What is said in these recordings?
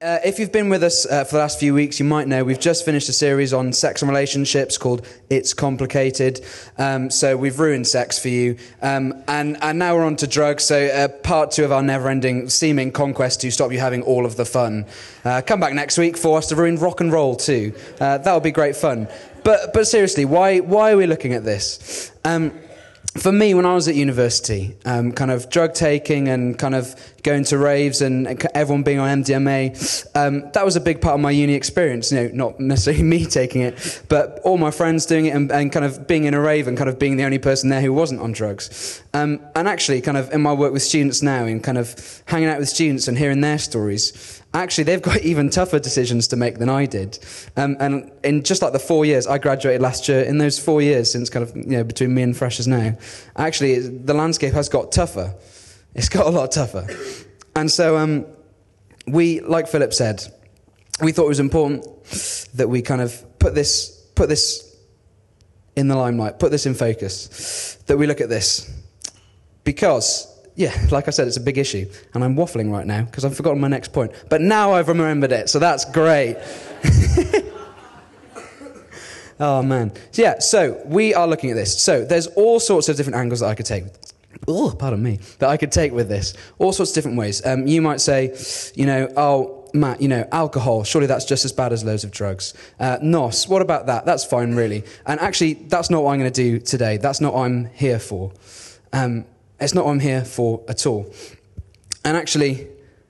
If you've been with us for the last few weeks, you might know we've just finished a series on sex and relationships called It's Complicated. So we've ruined sex for you. And now we're on to drugs. So part 2 of our never-ending seeming conquest to stop you having all of the fun. Come back next week for us to ruin rock and roll too. That'll be great fun. But seriously, why are we looking at this? For me, when I was at university, kind of drug taking and kind of going to raves and everyone being on MDMA, that was a big part of my uni experience. You know, not necessarily me taking it, but all my friends doing it and kind of being in a rave and kind of being the only person there who wasn't on drugs. And actually, kind of in my work with students now and kind of hanging out with students and hearing their stories, actually, they've got even tougher decisions to make than I did. And in just like the 4 years, I graduated last year, in those 4 years since kind of, you know, between me and freshers now, actually, the landscape has got tougher. It's got a lot tougher. And so we, like Philip said, we thought it was important that we kind of put this in the limelight, put this in focus, that we look at this. Because, yeah, like I said, it's a big issue. And I'm waffling right now because I've forgotten my next point. But now I've remembered it, so that's great. Oh, man. So we are looking at this. So there's all sorts of different angles that I could take. Oh, pardon me. That I could take with this. All sorts of different ways. You might say, you know, oh, Matt, you know, alcohol, surely that's just as bad as loads of drugs. NOS, what about that? That's fine, really. And actually, that's not what I'm going to do today. That's not what I'm here for. It's not what I'm here for at all. And actually,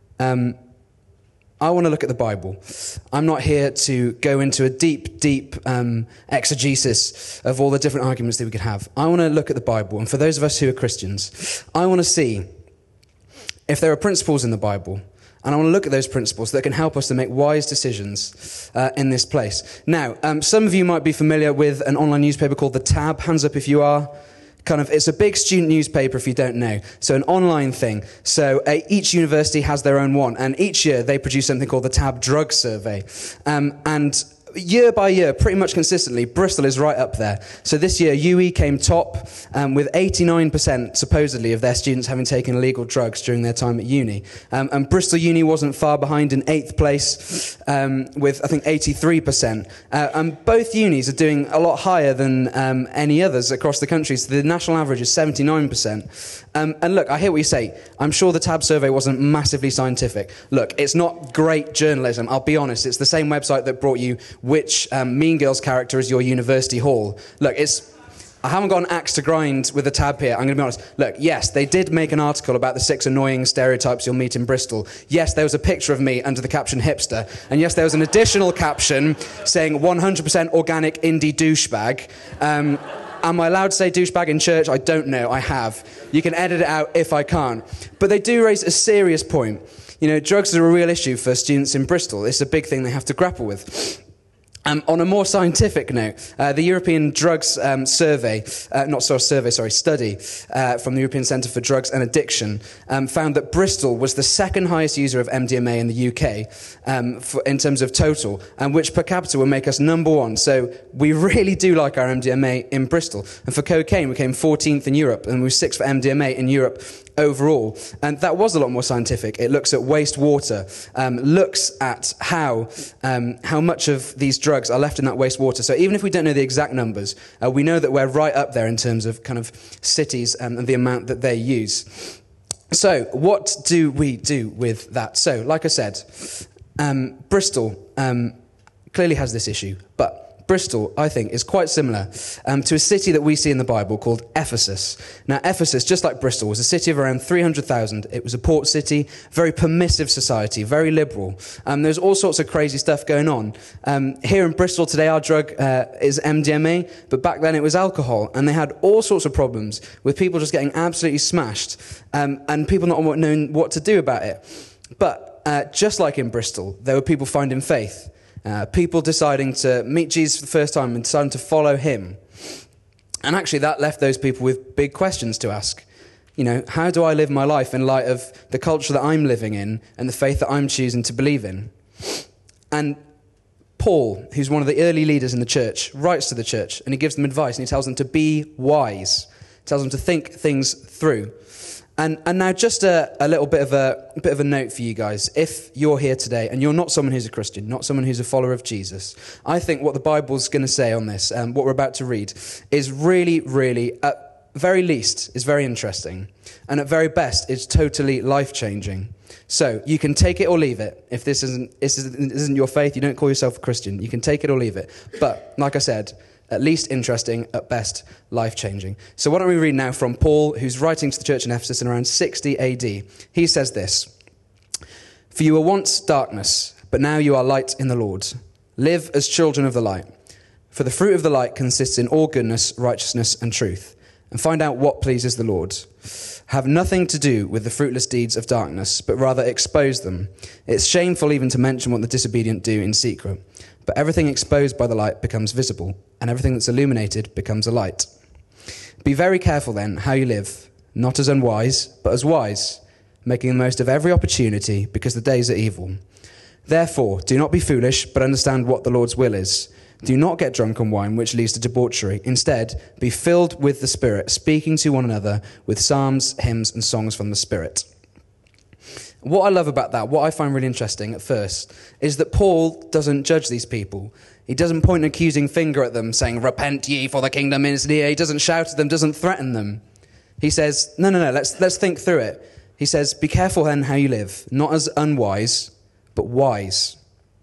I want to look at the Bible. I'm not here to go into a deep exegesis of all the different arguments that we could have. I want to look at the Bible, and for those of us who are Christians, I want to see if there are principles in the Bible, and I want to look at those principles that can help us to make wise decisions in this place. Now, some of you might be familiar with an online newspaper called The Tab. Hands up if you are. It's a big student newspaper if you don't know. So an online thing. So each university has their own one. And each year they produce something called the Tab Drug Survey. And year by year, pretty much consistently, Bristol is right up there. So this year, UE came top with 89% supposedly of their students having taken illegal drugs during their time at uni. And Bristol Uni wasn't far behind in 8th place with, I think, 83%. And both unis are doing a lot higher than any others across the country. So the national average is 79%. And look, I hear what you say. I'm sure the Tab survey wasn't massively scientific. Look, it's not great journalism, I'll be honest. It's the same website that brought you which Mean Girls character is your university hall. Look, I haven't got an axe to grind with the Tab here, I'm going to be honest. Look, yes, they did make an article about the 6 annoying stereotypes you'll meet in Bristol. Yes, there was a picture of me under the caption hipster. And yes, there was an additional caption saying 100% organic indie douchebag. Am I allowed to say douchebag in church? I don't know, I have. You can edit it out if I can't. But they do raise a serious point. You know, drugs are a real issue for students in Bristol. It's a big thing they have to grapple with. On a more scientific note, the European Drugs study from the European Centre for Drugs and Addiction found that Bristol was the second highest user of MDMA in the UK in terms of total, and which per capita will make us number 1. So we really do like our MDMA in Bristol. And for cocaine, we came 14th in Europe, and we were 6th for MDMA in Europe overall. And that was a lot more scientific. It looks at wastewater, looks at how much of these drugs are left in that wastewater. So even if we don't know the exact numbers, we know that we're right up there in terms of kind of cities and the amount that they use. So what do we do with that? So, like I said, Bristol clearly has this issue, but Bristol, I think, is quite similar to a city that we see in the Bible called Ephesus. Now, Ephesus, just like Bristol, was a city of around 300,000. It was a port city, very permissive society, very liberal. There's all sorts of crazy stuff going on. Here in Bristol today, our drug is MDMA, but back then it was alcohol, and they had all sorts of problems with people just getting absolutely smashed and people not knowing what to do about it. But just like in Bristol, there were people finding faith. People deciding to meet Jesus for the first time and deciding to follow him. And actually that left those people with big questions to ask. You know, how do I live my life in light of the culture that I'm living in and the faith that I'm choosing to believe in? And Paul, who's one of the early leaders in the church, writes to the church and he gives them advice and he tells them to be wise. He tells them to think things through. And now just a little bit of a note for you guys. If you're here today and you're not someone who's a Christian, not someone who's a follower of Jesus, I think what the Bible's going to say on this, what we're about to read, is really, really, at very least, is very interesting. And at very best, it's totally life-changing. So you can take it or leave it. If this isn't your faith, you don't call yourself a Christian, you can take it or leave it. But, like I said, at least interesting, at best life-changing. So why don't we read now from Paul, who's writing to the church in Ephesus in around 60 AD. He says this: "For you were once darkness, but now you are light in the Lord. Live as children of the light. For the fruit of the light consists in all goodness, righteousness, and truth. And find out what pleases the Lord. Have nothing to do with the fruitless deeds of darkness, but rather expose them. It's shameful even to mention what the disobedient do in secret. But everything exposed by the light becomes visible, and everything that's illuminated becomes a light. Be very careful then how you live, not as unwise, but as wise, making the most of every opportunity, because the days are evil. Therefore, do not be foolish, but understand what the Lord's will is. Do not get drunk on wine, which leads to debauchery. Instead, be filled with the Spirit, speaking to one another with psalms, hymns, and songs from the Spirit." What I love about that, what I find really interesting at first, is that Paul doesn't judge these people. He doesn't point an accusing finger at them, saying, "Repent ye, for the kingdom is near." He doesn't shout at them, doesn't threaten them. He says, no, let's think through it. He says, be careful then how you live, not as unwise, but wise.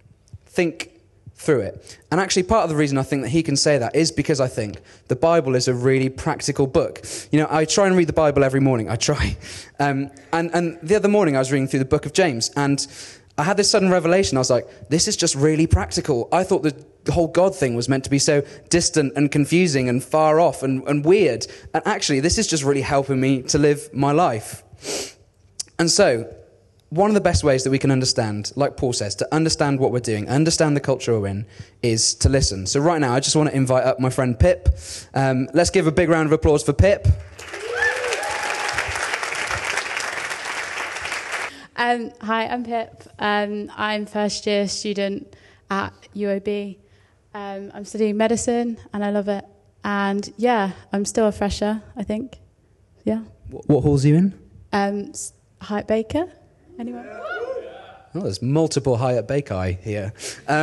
Think through it. And actually part of the reason I think that he can say that is because I think the Bible is a really practical book. You know, I try and read the Bible every morning. I try. And the other morning I was reading through the book of James, and I had this sudden revelation. I was like, this is just really practical. I thought the whole God thing was meant to be so distant and confusing and far off and weird. And actually, this is just really helping me to live my life. And so, one of the best ways that we can understand, like Paul says, to understand what we're doing, understand the culture we're in, is to listen. So right now, I just want to invite up my friend Pip. Let's give a big round of applause for Pip. Hi, I'm Pip. I'm first-year student at UOB. I'm studying medicine, and I love it. And yeah, I'm still a fresher, I think. Yeah. What halls are you in? Hyatt Baker. Anyone? Oh, there's multiple Hyatt Baker here.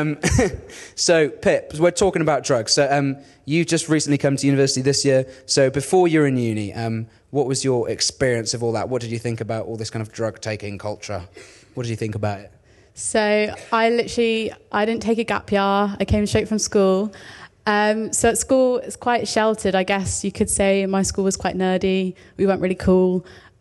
So, Pip, we're talking about drugs. So, you've just recently come to university this year. So, before you're in uni, what was your experience of all that? What did you think about all this kind of drug-taking culture? What did you think about it? So, I didn't take a gap year. I came straight from school. So at school, it's quite sheltered, I guess you could say. My school was quite nerdy. We weren't really cool.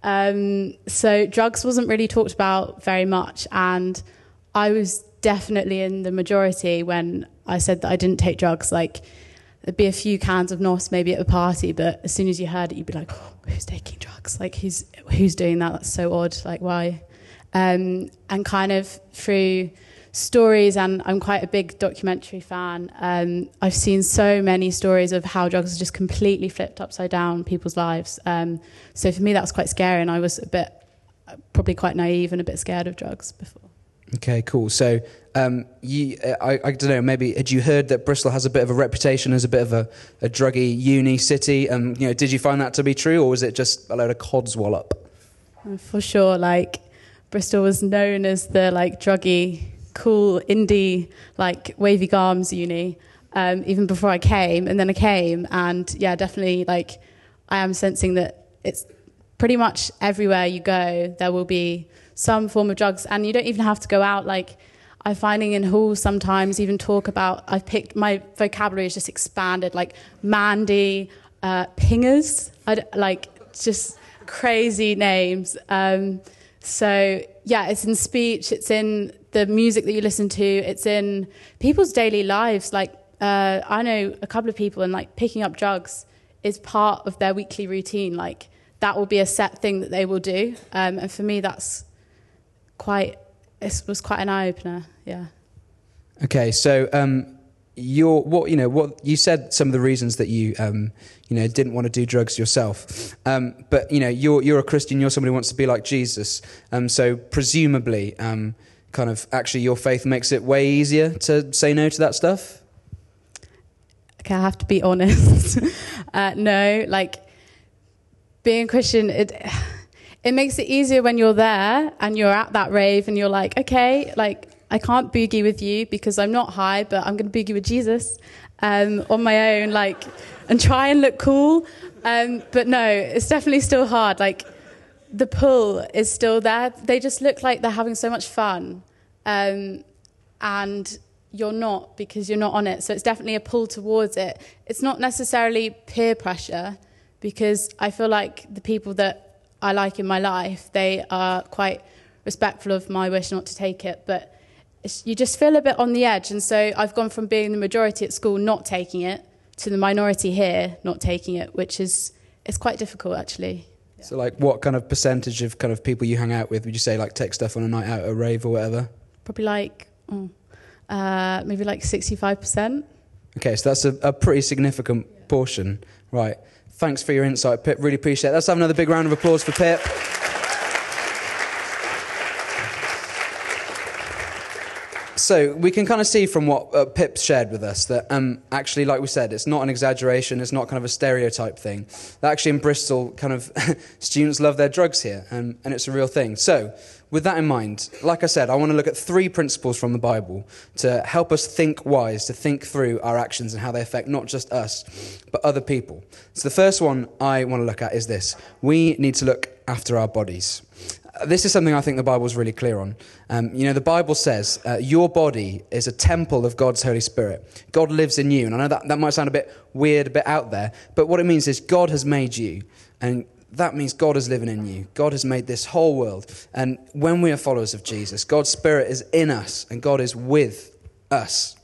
So drugs wasn't really talked about very much, and I was definitely in the majority when I said that I didn't take drugs. Like, there'd be a few cans of NOS maybe at a party, but as soon as you heard it, you'd be like, oh, who's taking drugs? Like, who's doing that? That's so odd. Like, why? And kind of through stories, and I'm quite a big documentary fan, I've seen so many stories of how drugs are just completely flipped upside down people's lives. So for me, that was quite scary, and I was probably quite naive and a bit scared of drugs before. Okay, cool. So I don't know, maybe had you heard that Bristol has a bit of a reputation as a bit of a druggy uni city? Did you find that to be true, or was it just a load of codswallop? For sure, like Bristol was known as the like druggy, cool indie, like wavy garms uni, even before I came. And then I came, and yeah, definitely, like, I am sensing that it's pretty much everywhere you go, there will be some form of drugs, and you don't even have to go out. Like, I'm finding in halls sometimes even talk about, my vocabulary has just expanded, like Mandy, pingers, just crazy names. So yeah, it's in speech, it's in the music that you listen to, it's in people's daily lives. Like, I know a couple of people, and like picking up drugs is part of their weekly routine. Like, that will be a set thing that they will do. And for me, it was quite an eye-opener, yeah. Okay, so what you said, some of the reasons that you didn't want to do drugs yourself, but you're a Christian, you're somebody who wants to be like Jesus, so presumably kind of actually your faith makes it way easier to say no to that stuff. Okay, I have to be honest. No, like, being a Christian, it makes it easier when you're there and you're at that rave and you're like, okay, like I can't boogie with you because I'm not high, but I'm going to boogie with Jesus on my own, like, and try and look cool. But no, it's definitely still hard. Like, the pull is still there. They just look like they're having so much fun. And you're not, because you're not on it. So it's definitely a pull towards it. It's not necessarily peer pressure, because I feel like the people that I like in my life, they are quite respectful of my wish not to take it. But you just feel a bit on the edge. And so I've gone from being the majority at school not taking it to the minority here not taking it, which is, it's quite difficult, actually. So, like, what kind of percentage of kind of people you hang out with would you say, like, take stuff on a night out, a rave or whatever? Probably like, maybe like 65%. Okay, so that's a pretty significant portion. Right. Thanks for your insight, Pip. Really appreciate it. Let's have another big round of applause for Pip. So we can kind of see from what Pip shared with us that actually, like we said, it's not an exaggeration, it's not kind of a stereotype thing. That actually in Bristol, kind of students love their drugs here, and it's a real thing. So with that in mind, like I said, I want to look at 3 principles from the Bible to help us think wise, to think through our actions and how they affect not just us, but other people. So the first one I want to look at is this. We need to look after our bodies. This is something I think the Bible's really clear on. The Bible says your body is a temple of God's Holy Spirit. God lives in you. And I know that might sound a bit weird, a bit out there, but what it means is God has made you, and that means God is living in you. God has made this whole world. And when we are followers of Jesus, God's Spirit is in us, and God is with us.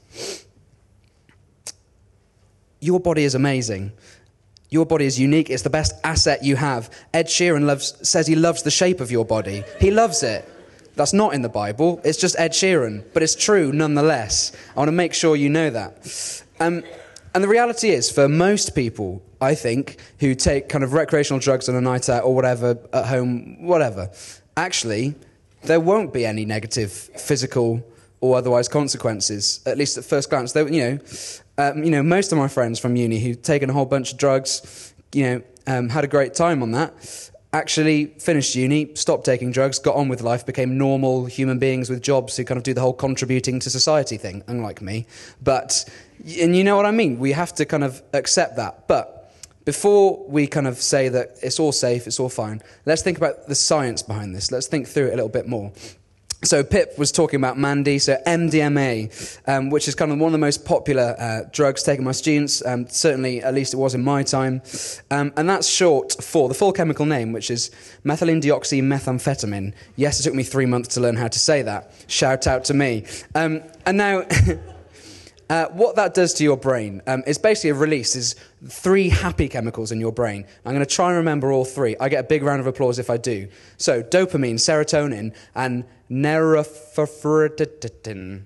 Your body is amazing. Your body is unique. It's the best asset you have. Ed Sheeran says he loves the shape of your body. He loves it. That's not in the Bible. It's just Ed Sheeran. But it's true nonetheless. I want to make sure you know that. And the reality is, for most people, I think, who take kind of recreational drugs on a night out or whatever, at home, whatever, actually, there won't be any negative physical or otherwise consequences, at least at first glance. Most of my friends from uni who've taken a whole bunch of drugs, had a great time on that, actually finished uni, stopped taking drugs, got on with life, became normal human beings with jobs who kind of do the whole contributing to society thing, unlike me. And you know what I mean? We have to kind of accept that. But before we kind of say that it's all safe, it's all fine, let's think about the science behind this. Let's think through it a little bit more. So Pip was talking about Mandy, so MDMA, which is kind of one of the most popular drugs taken by students, certainly at least it was in my time. And that's short for the full chemical name, which is methylene deoxymethamphetamine. Yes, it took me 3 months to learn how to say that. Shout out to me. And now... what that does to your brain is basically a release, is 3 happy chemicals in your brain. I'm going to try and remember all 3. I get a big round of applause if I do. So, dopamine, serotonin, and norepinephrine.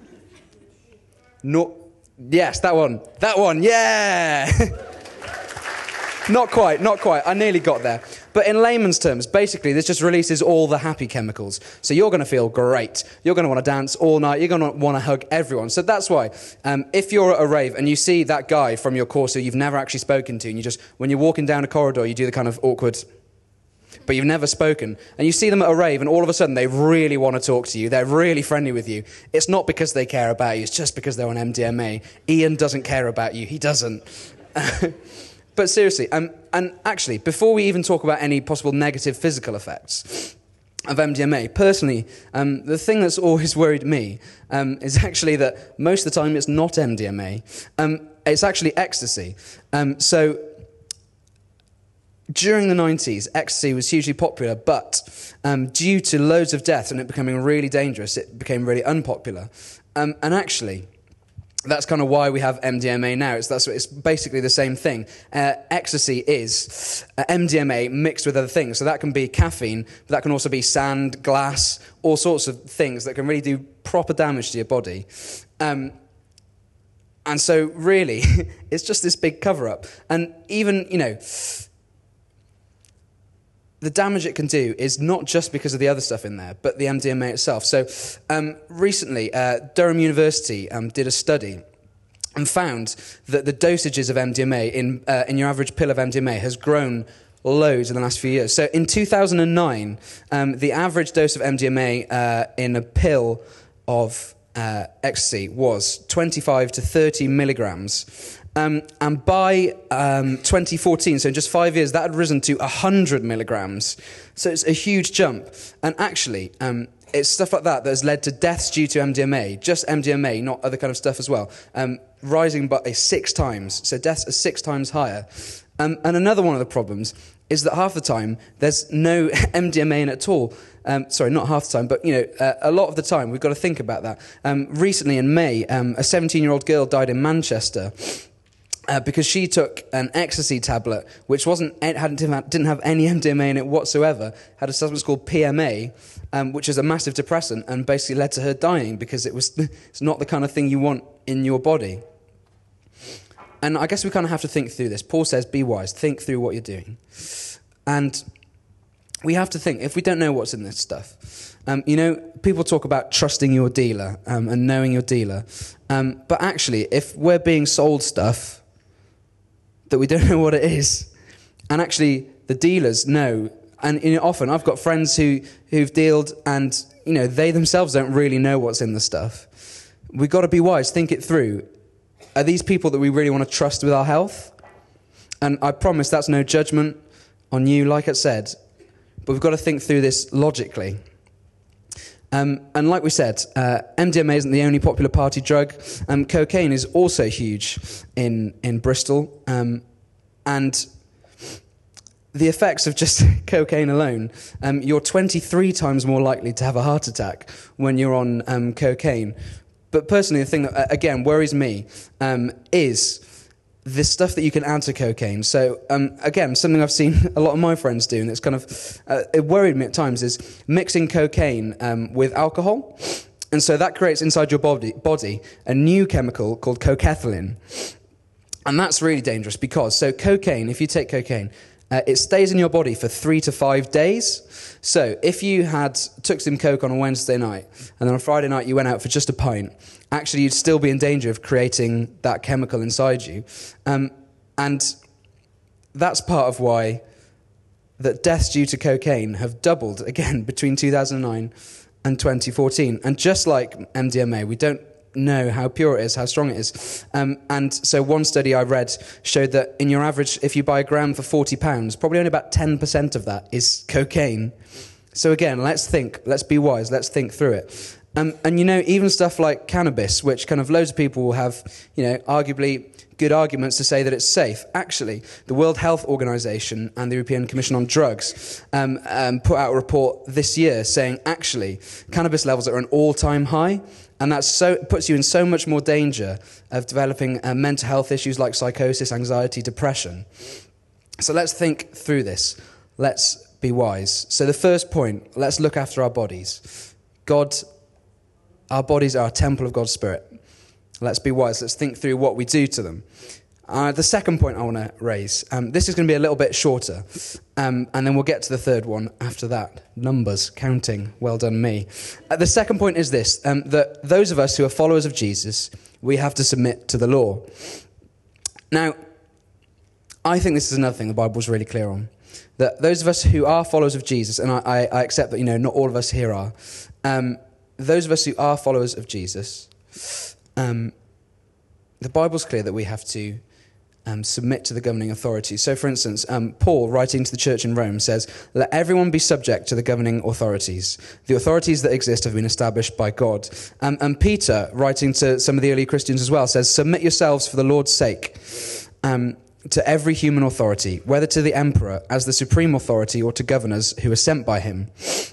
Yes, that one, yeah! Not quite. I nearly got there. But in layman's terms, basically, this just releases all the happy chemicals. So you're going to feel great. You're going to want to dance all night. You're going to want to hug everyone. So that's why, if you're at a rave and you see that guy from your course who you've never actually spoken to, and when you're walking down a corridor, you do the kind of awkward, but you've never spoken, and you see them at a rave, and all of a sudden they really want to talk to you. They're really friendly with you. It's not because they care about you. It's just because they're on MDMA. Ian doesn't care about you. He doesn't. But seriously, and actually, before we even talk about any possible negative physical effects of MDMA, personally, the thing that's always worried me is actually that most of the time it's not MDMA. It's actually ecstasy. So during the 90s, ecstasy was hugely popular, but due to loads of deaths and it becoming really dangerous, it became really unpopular. And actually... that's kind of why we have MDMA now. It's basically the same thing. Ecstasy is MDMA mixed with other things. So that can be caffeine, but that can also be sand, glass, all sorts of things that can really do proper damage to your body. And so really, it's just this big cover-up. And even, the damage it can do is not just because of the other stuff in there, but the MDMA itself. So recently, Durham University did a study and found that the dosages of MDMA in your average pill of MDMA has grown loads in the last few years. So in 2009, the average dose of MDMA in a pill of ecstasy was 25 to 30 milligrams. And by 2014, so in just 5 years, that had risen to 100 milligrams. So it's a huge jump. And actually, it's stuff like that has led to deaths due to MDMA, just MDMA, not other kind of stuff as well, rising by 6 times. So deaths are 6 times higher. And another one of the problems is that half the time there's no MDMA in it at all. Sorry, not half the time, but a lot of the time. We've got to think about that. Recently in May, a 17-year-old girl died in Manchester because she took an ecstasy tablet which didn't have any MDMA in it whatsoever. Had a substance called PMA, which is a massive depressant, and basically led to her dying because it's not the kind of thing you want in your body. And I guess we kind of have to think through this. Paul says, be wise, think through what you're doing. And we have to think, if we don't know what's in this stuff, people talk about trusting your dealer and knowing your dealer. But actually, if we're being sold stuff that we don't know what it is, and actually the dealers know, and often I've got friends who've dealed and, they themselves don't really know what's in the stuff. We've got to be wise, think it through. Are these people that we really want to trust with our health? And I promise that's no judgment on you, like I said, but we've got to think through this logically. And like we said, MDMA isn't the only popular party drug. Cocaine is also huge in Bristol. And the effects of just cocaine alone, you're 23 times more likely to have a heart attack when you're on cocaine. But personally, the thing that, again, worries me is the stuff that you can add to cocaine. So, again, something I've seen a lot of my friends do, and it's kind of, it worried me at times, is mixing cocaine with alcohol. And so that creates inside your body a new chemical called cocaethylene. And that's really dangerous because, so cocaine, if you take cocaine, it stays in your body for 3 to 5 days. So if you took some coke on a Wednesday night, and then on Friday night you went out for just a pint, actually you'd still be in danger of creating that chemical inside you. And that's part of why that deaths due to cocaine have doubled, again, between 2009 and 2014. And just like MDMA, we don't know how pure it is, how strong it is. And so one study I read showed that in your average, if you buy a gram for £40, probably only about 10% of that is cocaine. So again, let's be wise, let's think through it. And even stuff like cannabis, which kind of loads of people will have, arguably good arguments to say that it's safe. Actually, the World Health Organization and the European Commission on Drugs put out a report this year saying, actually, cannabis levels are an all-time high, and that puts you in so much more danger of developing mental health issues like psychosis, anxiety, depression. So let's think through this. Let's be wise. So the first point, let's look after our bodies. Our bodies are a temple of God's Spirit. Let's be wise. Let's think through what we do to them. The second point I want to raise, this is going to be a little bit shorter, and then we'll get to the third one after that. Numbers, counting, well done me. The second point is this, that those of us who are followers of Jesus, we have to submit to the law. Now, I think this is another thing the Bible's really clear on, that those of us who are followers of Jesus, and I accept that, not all of us here are, those of us who are followers of Jesus, the Bible's clear that we have to submit to the governing authorities. So, for instance, Paul, writing to the church in Rome, says, let everyone be subject to the governing authorities. The authorities that exist have been established by God. And Peter, writing to some of the early Christians as well, says, submit yourselves for the Lord's sake to every human authority, whether to the emperor as the supreme authority or to governors who are sent by him.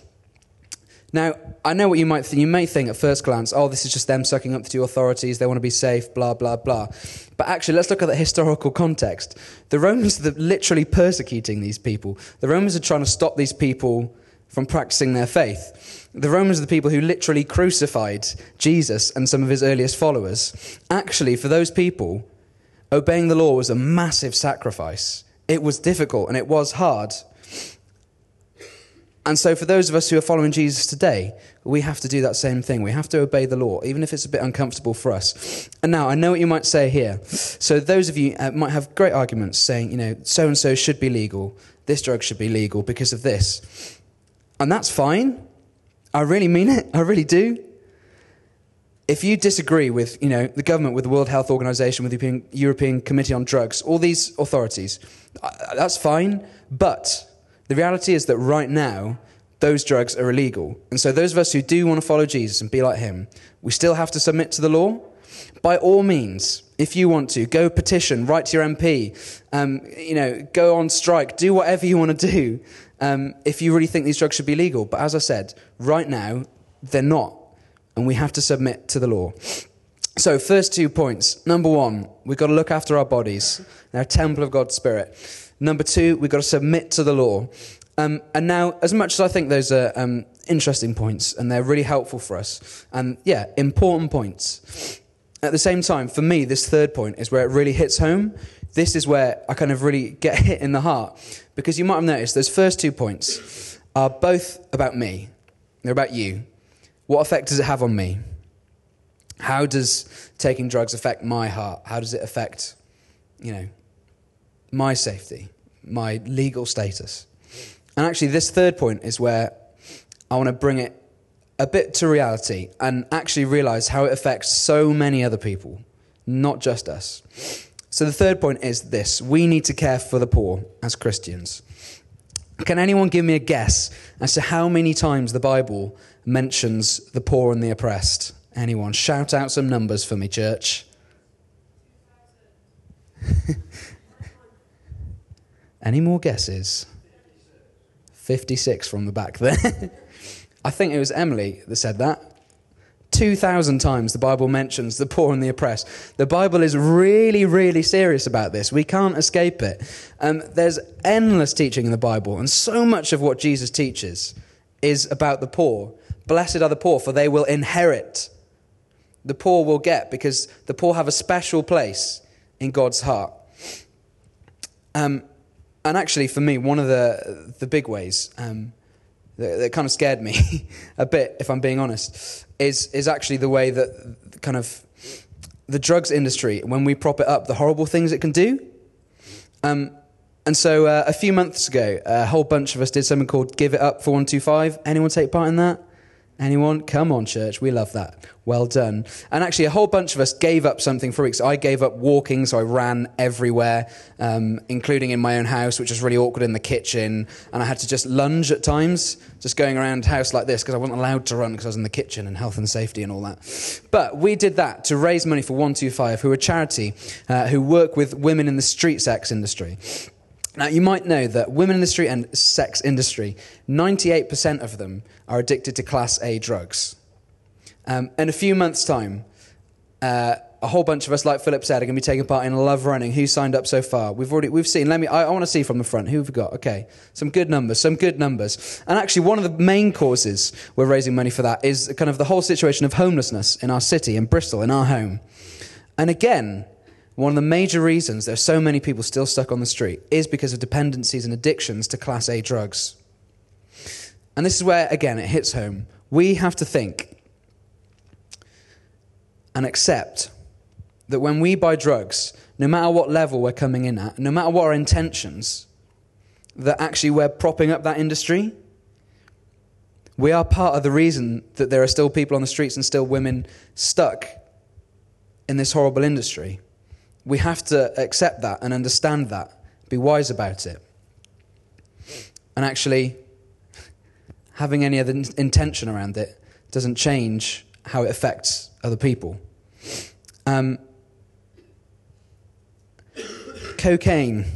Now, I know what you might think. You may think at first glance, oh, this is just them sucking up to authorities, they want to be safe, blah, blah, blah. But actually, let's look at the historical context. The Romans are literally persecuting these people. The Romans are trying to stop these people from practicing their faith. The Romans are the people who literally crucified Jesus and some of his earliest followers. Actually, for those people, obeying the law was a massive sacrifice. It was difficult and it was hard. And so for those of us who are following Jesus today, we have to do that same thing. We have to obey the law, even if it's a bit uncomfortable for us. And now, I know what you might say here. So those of you might have great arguments saying, so-and-so should be legal. This drug should be legal because of this. And that's fine. I really mean it. I really do. If you disagree with, the government, with the World Health Organization, with the European Committee on Drugs, all these authorities, that's fine. But the reality is that right now, those drugs are illegal. And so those of us who do want to follow Jesus and be like him, we still have to submit to the law. By all means, if you want to, go petition, write to your MP, go on strike, do whatever you want to do if you really think these drugs should be legal. But as I said, right now, they're not. And we have to submit to the law. So first 2 points. Number 1, we've got to look after our bodies. They're a temple of God's Spirit. Number 2, we've got to submit to the law. And now, as much as I think those are interesting points, and they're really helpful for us, and important points, at the same time, for me, this third point is where it really hits home. This is where I kind of really get hit in the heart. Because you might have noticed those first 2 points are both about me. They're about you. What effect does it have on me? How does taking drugs affect my heart? How does it affect, my safety, my legal status? And actually, this third point is where I want to bring it a bit to reality and actually realize how it affects so many other people, not just us. So the third point is this: we need to care for the poor as Christians. Can anyone give me a guess as to how many times the Bible mentions the poor and the oppressed? Anyone? Shout out some numbers for me, church. Any more guesses? 56 from the back there. I think it was Emily that said that. 2,000 times the Bible mentions the poor and the oppressed. The Bible is really, really serious about this. We can't escape it. There's endless teaching in the Bible, and so much of what Jesus teaches is about the poor. Blessed are the poor, for they will inherit. The poor will get, because the poor have a special place in God's heart. And actually, for me, one of the big ways that kind of scared me a bit, if I'm being honest, is actually the way that kind of the drugs industry, when we prop it up, the horrible things it can do. And so a few months ago, a whole bunch of us did something called Give It Up for 125. Anyone take part in that? Anyone? Come on, church. We love that. Well done. And actually, a whole bunch of us gave up something for weeks. I gave up walking, so I ran everywhere, including in my own house, which was really awkward in the kitchen. And I had to just lunge at times, just going around the house like this, because I wasn't allowed to run because I was in the kitchen and health and safety and all that. But we did that to raise money for 125, who are a charity who work with women in the street sex industry. Now, you might know that women in the street and sex industry, 98% of them are addicted to Class A drugs. In a few months' time, a whole bunch of us, like Philip said, are going to be taking part in Love Running. Who signed up so far? We've seen. I want to see from the front. Who have we got? Okay, some good numbers. And actually, one of the main causes we're raising money for that is kind of the whole situation of homelessness in our city, in Bristol, in our home. And again, one of the major reasons there's so many people still stuck on the street is because of dependencies and addictions to Class A drugs. And this is where, again, it hits home. We have to think and accept that when we buy drugs, no matter what level we're coming in at, no matter what our intentions, that actually we're propping up that industry. We are part of the reason that there are still people on the streets and still women stuck in this horrible industry. We have to accept that and understand that, be wise about it. And actually, having any other intention around it doesn't change how it affects other people. Cocaine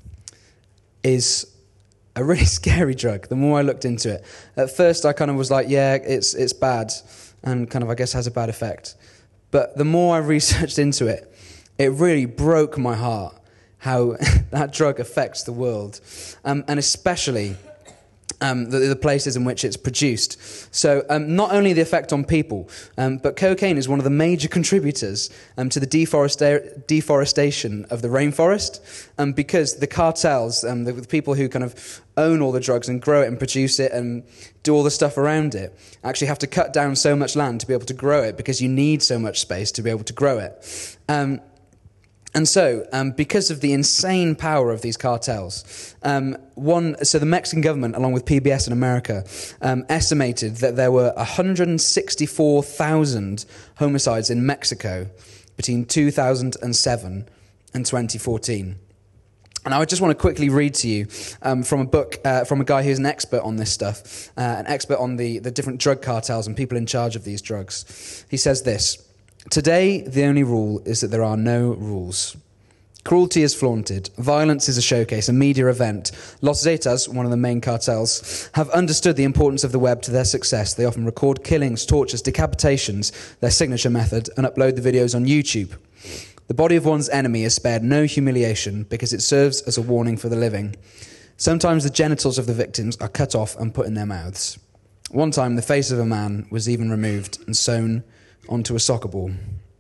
is a really scary drug, the more I looked into it. At first, I kind of was like, yeah, it's bad, and kind of, I guess, has a bad effect. But the more I researched into it, it really broke my heart how that drug affects the world. And especially the places in which it's produced. So not only the effect on people, but cocaine is one of the major contributors to the deforestation of the rainforest, because the cartels, the people who kind of own all the drugs and grow it and produce it and do all the stuff around it, actually have to cut down so much land to be able to grow it, because you need so much space to be able to grow it. And so, because of the insane power of these cartels, so the Mexican government, along with PBS in America, estimated that there were 164,000 homicides in Mexico between 2007 and 2014. And I just want to quickly read to you from a book from a guy who's an expert on this stuff, an expert on the different drug cartels and people in charge of these drugs. He says this: "Today, the only rule is that there are no rules. Cruelty is flaunted, violence is a showcase, a media event. Los Zetas, one of the main cartels, have understood the importance of the web to their success. They often record killings, tortures, decapitations, their signature method, and upload the videos on YouTube. The body of one's enemy is spared no humiliation because it serves as a warning for the living. Sometimes the genitals of the victims are cut off and put in their mouths. One time, the face of a man was even removed and sewn onto a soccer ball."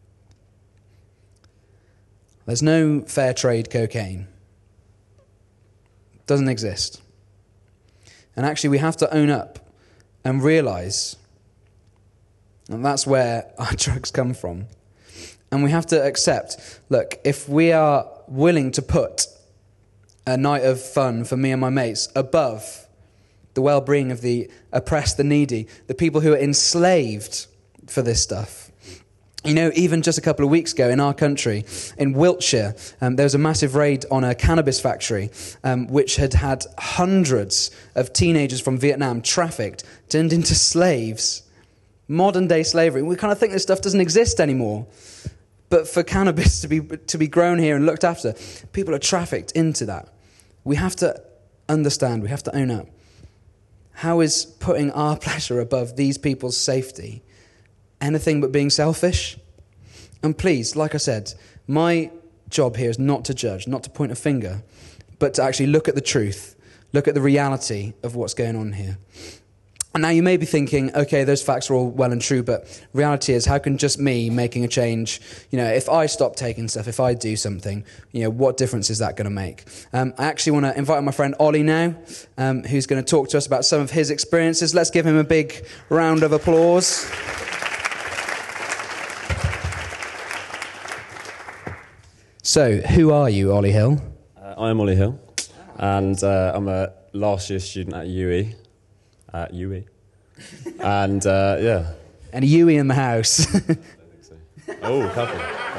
There's no fair trade cocaine. It doesn't exist. And actually, we have to own up and realise that that's where our drugs come from. And we have to accept, look, if we are willing to put a night of fun for me and my mates above the well-being of the oppressed, the needy, the people who are enslaved for this stuff. You know, even just a couple of weeks ago in our country, in Wiltshire, there was a massive raid on a cannabis factory, which had had hundreds of teenagers from Vietnam trafficked, turned into slaves. Modern-day slavery. We kind of think this stuff doesn't exist anymore. But for cannabis to be grown here and looked after, people are trafficked into that. We have to understand, we have to own up. How is putting our pleasure above these people's safety anything but being selfish? And please, like I said, my job here is not to judge, not to point a finger, but to actually look at the truth, look at the reality of what's going on here. And now you may be thinking, okay, those facts are all well and true, but reality is, how can just me making a change, if I stop taking stuff, if I do something, what difference is that going to make? I actually want to invite my friend Ollie now, who's going to talk to us about some of his experiences. Let's give him a big round of applause. So, who are you, Ollie Hill? I'm Ollie Hill, and I'm a last year student at UE. And yeah. And a UE in the house. I don't think so. Oh, couple.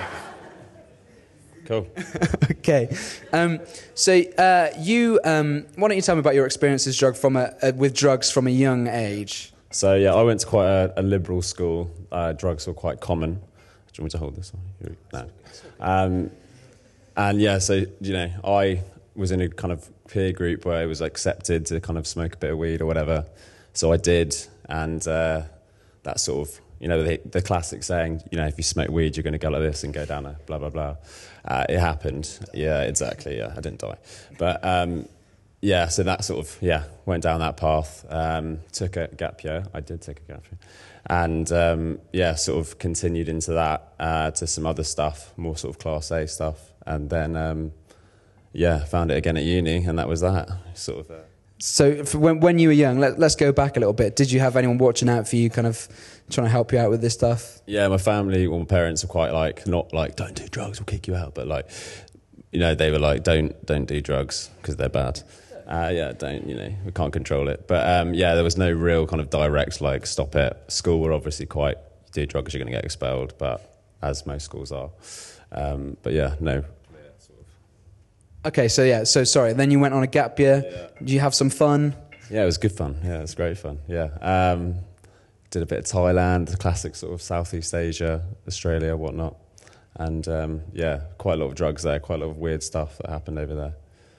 Cool. Okay. So you, why don't you tell me about your experiences with drugs from a young age? So yeah, I went to quite a liberal school. Drugs were quite common. Do you want me to hold this on? No. And yeah, so I was in a kind of peer group where it was accepted to kind of smoke a bit of weed or whatever. So I did, and that sort of, the classic saying, if you smoke weed, you're going to go like this and go down a blah, blah, blah. It happened. Yeah, exactly. Yeah, I didn't die. But, so that sort of, went down that path. Took a gap year. I did take a gap year. And, sort of continued into that to some other stuff, more sort of Class A stuff. And then, found it again at uni, and that was that. Sort of... So when you were young, let's go back a little bit. Did you have anyone watching out for you, kind of trying to help you out with this stuff? Yeah, my family, my parents were quite not don't do drugs, we'll kick you out. But they were like, don't do drugs because they're bad. Don't, we can't control it. But there was no real kind of direct stop it. School were obviously quite, you do drugs, you're going to get expelled, but as most schools are. But yeah, no. Okay, so sorry. Then you went on a gap year. Yeah. Did you have some fun? Yeah, it was good fun. Yeah, it was great fun. Yeah, did a bit of Thailand, the classic sort of Southeast Asia, Australia, whatnot, and quite a lot of drugs there, quite a lot of weird stuff that happened over there.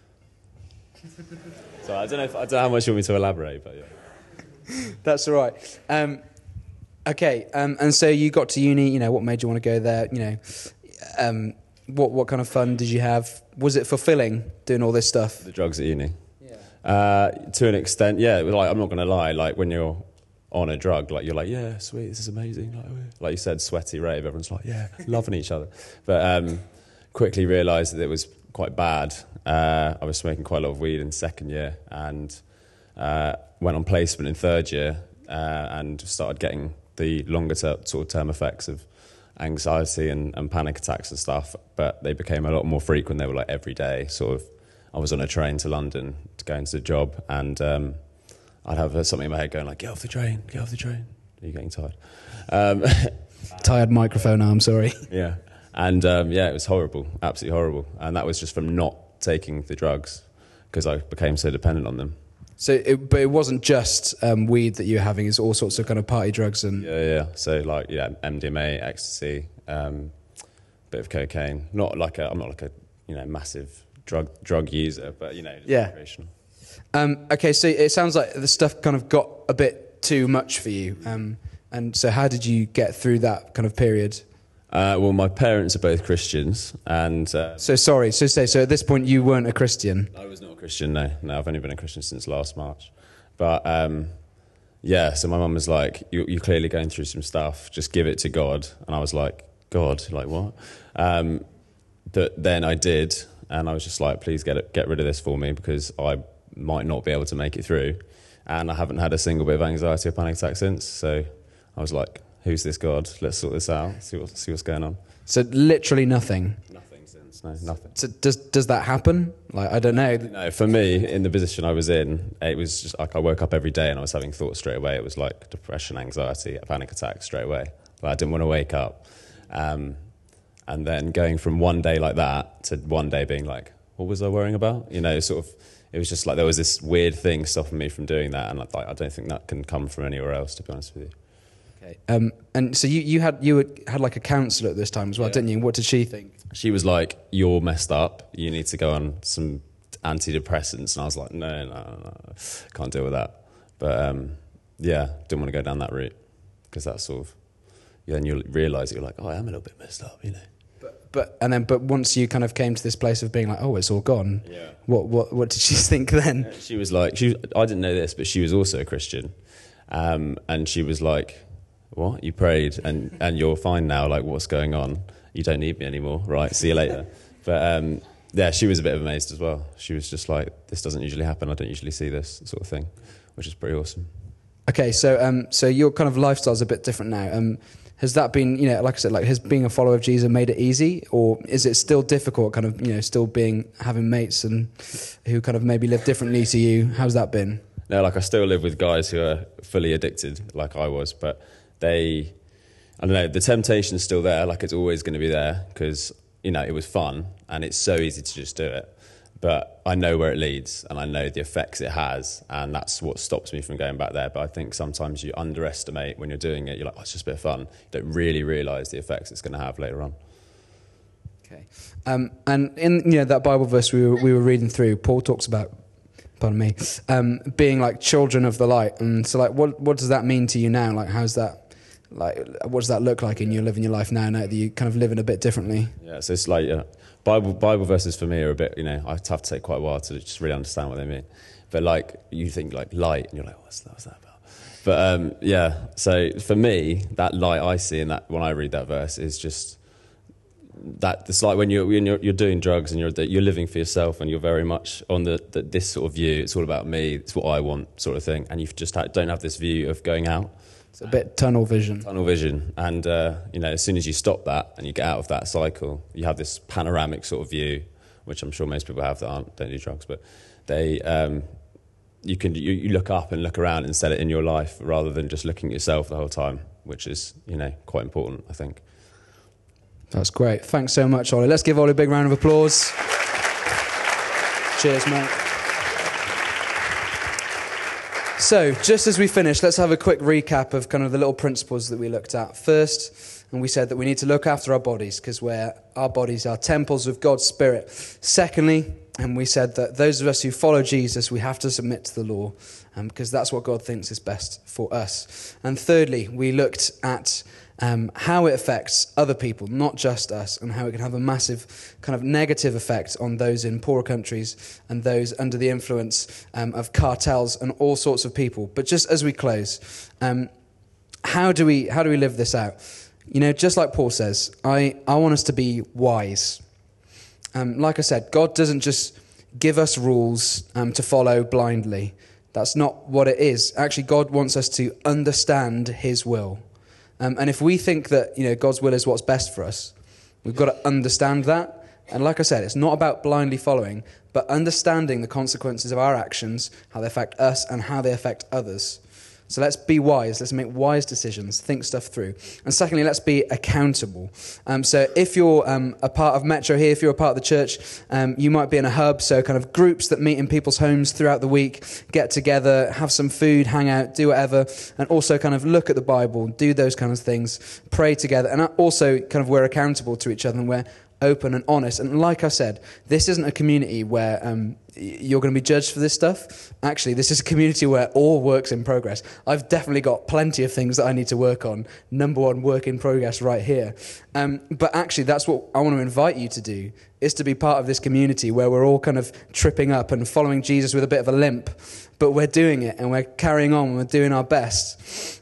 So I don't know how much you want me to elaborate, but yeah. That's all right. Okay, and so you got to uni. What made you want to go there? What kind of fun did you have? Was it fulfilling doing all this stuff? The drugs at uni. To an extent, yeah. Like, I'm not going to lie. Like, when you're on a drug, like, you're like, yeah, sweet, this is amazing. Like you said, sweaty rave. Everyone's like, yeah, loving each other. But quickly realised that it was quite bad. I was smoking quite a lot of weed in second year, and went on placement in third year, and started getting the longer sort of term effects of anxiety and panic attacks and stuff. But they became a lot more frequent. They were like every day, sort of. I was on a train to London to go into the job, and I'd have something in my head going like, get off the train. Are you getting tired? Tired microphone arm, sorry. Yeah. And yeah, it was horrible, absolutely horrible. And that was just from not taking the drugs, because I became so dependent on them. But it wasn't just weed that you were having, it's all sorts of kind of party drugs and... Yeah. So like, yeah, MDMA, ecstasy, bit of cocaine. I'm not like a massive drug user, but recreational. Okay, so it sounds like the stuff kind of got a bit too much for you. And so how did you get through that kind of period? Well, my parents are both Christians, and... So at this point you weren't a Christian? I was not a Christian, no. I've only been a Christian since last March. But, yeah, so my mum was like, you're clearly going through some stuff, just give it to God. And I was like, God? Like, what? But then I did, and I was just like, please get rid of this for me, because I might not be able to make it through. And I haven't had a single bit of anxiety or panic attack since, so I was like... Who's this God? Let's sort this out. See what's going on. So literally nothing. Nothing since. No, nothing. So does that happen? Like, I don't know. No, for me, in the position I was in, it was just like I woke up every day and I was having thoughts straight away. It was like depression, anxiety, a panic attack straight away. Like, I didn't want to wake up. And then going from one day like that to one day being like, what was I worrying about? Sort of. It was just like there was this weird thing stopping me from doing that, and I don't think that can come from anywhere else, to be honest with you. Okay. And so you had like a counsellor at this time as well, didn't you? What did she think? She was like, you're messed up. You need to go on some antidepressants. And I was like, no, can't deal with that. But yeah, didn't want to go down that route, because that's sort of, then you realise you're like, oh, I am a little bit messed up, But once you kind of came to this place of being like, oh, it's all gone. Yeah. What did she think then? She was like, I didn't know this, but she was also a Christian, and she was like, what? You prayed and you're fine now? Like, what's going on? You don't need me anymore, right? See you later. But yeah, she was a bit amazed as well. She was just like, this doesn't usually happen. I don't usually see this sort of thing, which is pretty awesome. Okay, so your kind of lifestyle's a bit different now. Has that been, like I said, like has being a follower of Jesus made it easy, or is it still difficult, kind of, still having mates and who kind of maybe live differently to you? How's that been? No, like I still live with guys who are fully addicted, like I was, but I don't know, the temptation's still there, like it's always going to be there, because, it was fun and it's so easy to just do it. But I know where it leads and I know the effects it has, and that's what stops me from going back there. But I think sometimes you underestimate when you're doing it. You're like, oh, it's just a bit of fun. You don't really realise the effects it's going to have later on. Okay. And in that Bible verse we were reading through, Paul talks about, pardon me, being like children of the light. And so like, what does that mean to you now? Like, how's that? Like, what does that look like in you living your life now that you kind of living a bit differently? Yeah, so it's like Bible verses for me are a bit, I have to take quite a while to just really understand what they mean. But like, you think like light, and you're like, what's that about? But yeah, so for me, that light I see in that when I read that verse is just that it's like when you're doing drugs and you're living for yourself and you're very much on this sort of view. It's all about me. It's what I want, sort of thing. And you just don't have this view of going out. It's a bit tunnel vision. And, as soon as you stop that and you get out of that cycle, you have this panoramic sort of view, which I'm sure most people have that don't do drugs, but they, you look up and look around and set it in your life rather than just looking at yourself the whole time, which is, quite important, I think. That's great. Thanks so much, Ollie. Let's give Ollie a big round of applause. Cheers, mate. So, just as we finish, let's have a quick recap of kind of the little principles that we looked at. First, and we said that we need to look after our bodies because our bodies are temples of God's Spirit. Secondly, and we said that those of us who follow Jesus, we have to submit to the law because that's what God thinks is best for us. And thirdly, we looked at how it affects other people, not just us, and how it can have a massive kind of negative effect on those in poorer countries and those under the influence of cartels and all sorts of people. But just as we close, how do we live this out? You know, just like Paul says, I want us to be wise. Like I said, God doesn't just give us rules to follow blindly. That's not what it is. Actually, God wants us to understand his will. And if we think that, you know, God's will is what's best for us, we've got to understand that. And like I said, it's not about blindly following, but understanding the consequences of our actions, how they affect us and how they affect others. So let's be wise. Let's make wise decisions, think stuff through. And secondly, let's be accountable. So if you're a part of Metro here, if you're a part of the church, you might be in a hub, so kind of groups that meet in people's homes throughout the week, get together, have some food, hang out, do whatever, and also kind of look at the Bible, do those kinds of things, pray together, and also kind of we're accountable to each other and we're open and honest. And like I said, this isn't a community where you're going to be judged for this stuff. Actually, this is a community where all work's in progress. I've definitely got plenty of things that I need to work on. Number one, work in progress right here. But actually, that's what I want to invite you to do, is to be part of this community where we're all kind of tripping up and following Jesus with a bit of a limp. But we're doing it and we're carrying on and we're doing our best.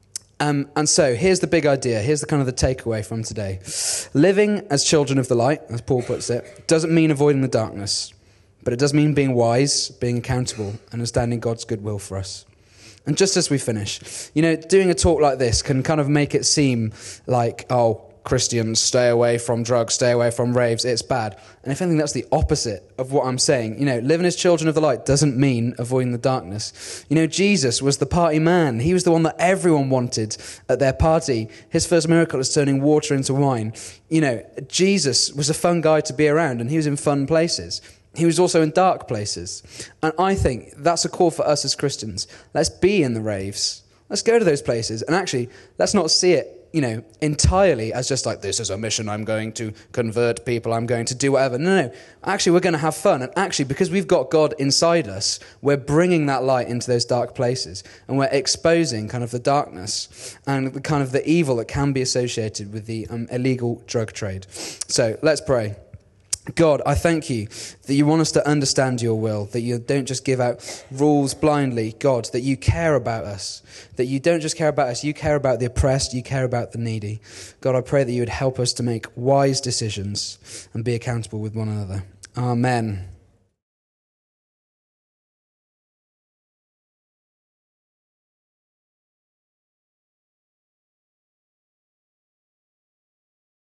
And so here's the big idea. Here's the kind of the takeaway from today. Living as children of the light, as Paul puts it, doesn't mean avoiding the darkness, but it does mean being wise, being accountable, understanding God's good will for us. And just as we finish, you know, doing a talk like this can kind of make it seem like, oh, Christians, stay away from drugs, stay away from raves, it's bad. And if anything, that's the opposite of what I'm saying. You know, living as children of the light doesn't mean avoiding the darkness. You know, Jesus was the party man. He was the one that everyone wanted at their party. His first miracle is turning water into wine. You know, Jesus was a fun guy to be around, and he was in fun places. He was also in dark places. And I think that's a call for us as Christians. Let's be in the raves. Let's go to those places. And actually, let's not see it, you know, entirely as just like, this is a mission, I'm going to convert people, I'm going to do whatever. No. Actually, we're going to have fun. And actually, because we've got God inside us, we're bringing that light into those dark places. And we're exposing kind of the darkness and the kind of the evil that can be associated with the illegal drug trade. So let's pray. God, I thank you that you want us to understand your will, that you don't just give out rules blindly, God, that you care about us, that you don't just care about us, you care about the oppressed, you care about the needy. God, I pray that you would help us to make wise decisions and be accountable with one another. Amen.